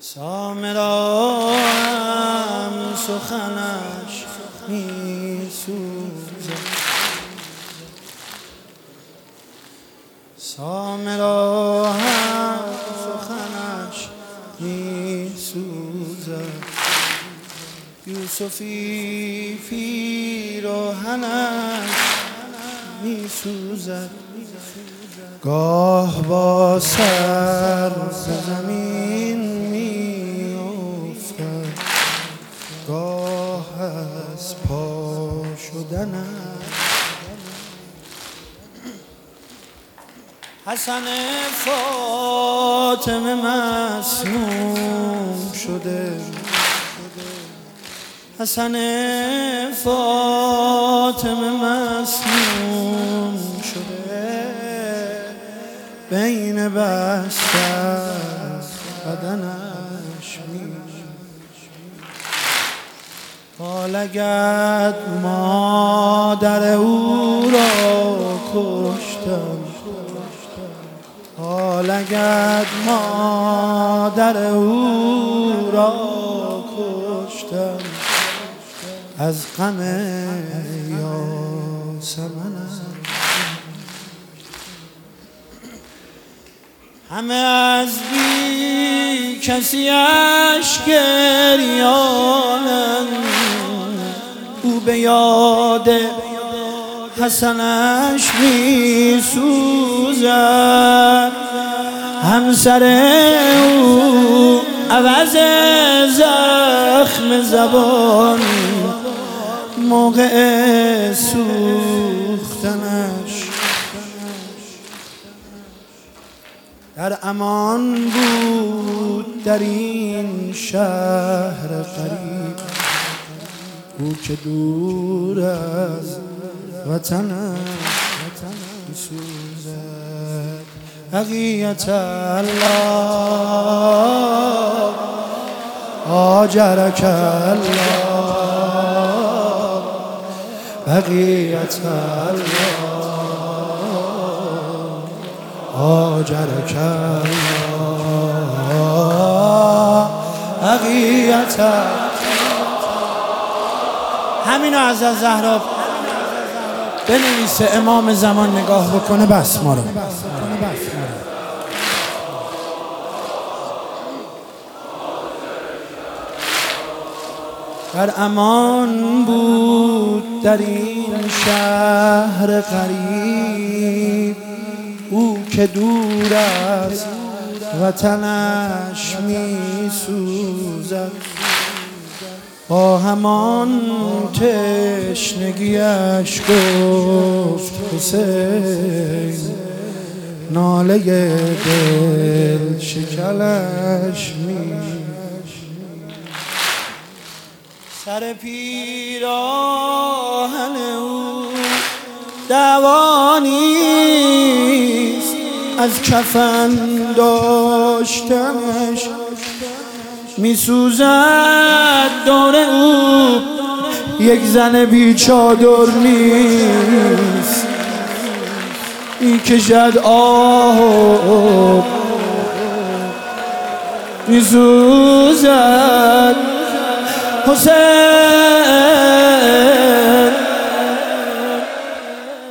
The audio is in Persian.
سامرا هم سخنش می سوزد، سامرا هم سخنش می سوزد، یوسفی پیراهنش می سوزد، گاه با سر زمین می افتد، گاه از پا شدنش. حسن فاطمه مسموم شده، حسن فاطمه مسموم شده، بین بستر بدنش می حالگد مادر او را کشتم، حالگد مادر او را کشتم، از غم یاسمنش. همه از بی کسی اش گریانند، او به یاد حسنش می سوزد، همسر او عوض زخم زبان موقع سوختنش. در امان بود در این شهر غریب، او که دور از وطنش می‌سوزد. بقیت الله آجرک الله، بقیت الله آجرک الله، بقیت. همینو از زهرا بنویسه، امام زمان نگاه بکنه، بس ما رو. در امان بود در این شهر غریب، او که دور از وطنش می سوزد، با همان تشنگیش گفت حسین، ناله دل شکلش می. سر پیراهن او دعوا نیست، از کفن داشتنش می سوزد، دور او یک زن بی چادر نیست، می کشد آه می سوزد. حسین